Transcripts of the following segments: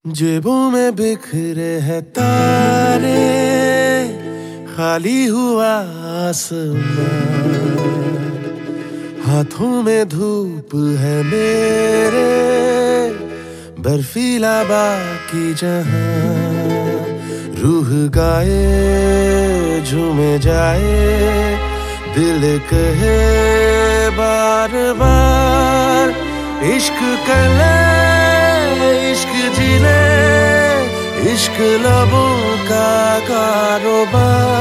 जेबों में बिखरे हैं तारे, खाली हुआ आसमान, हाथों में धूप है मेरे, बर्फीला बाकी जहां। रूह गाए झूमे जाए, दिल कहे बार बार, इश्क कर ले इश्क जी ले, इश्क लबों का कारोबार।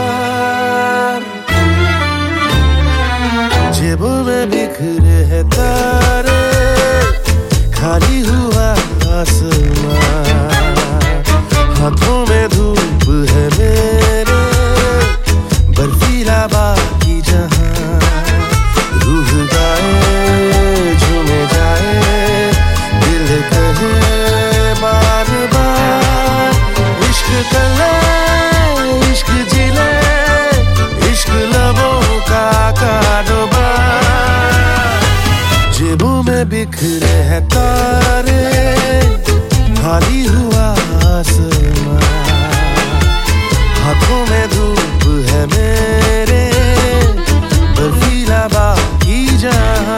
जेबों में बिखरे हैं तारे, खाली हुआ आसमान, हाथों में धूप है मेरे, बर्फीला बाकी जहां। रूह गाए झूमे जाए, दिल कहे बार बार, इश्क कर ले इश्क जी ले, इश्क लबों का कारोबार। जेबों में बिखरे हैं तारे, खाली हुआ आसमान, हाथों में धूप है मेरे, बर्फीला बाकी जहां।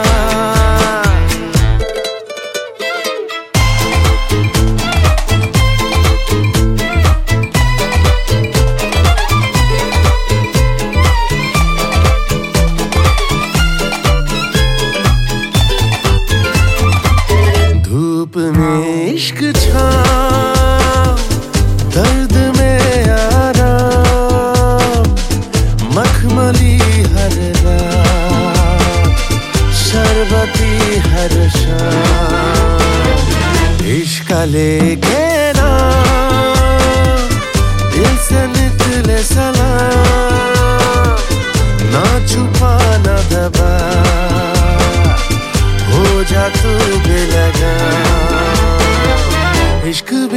धूप में इश्क छाँव, दर्द में आराम, मखमली हर रात, शरबती हर शाम। इश्क लेके नाम, दिल से निकले सलाम, ना छुपा ना दबा, हो जा तू बेलगा। इश्क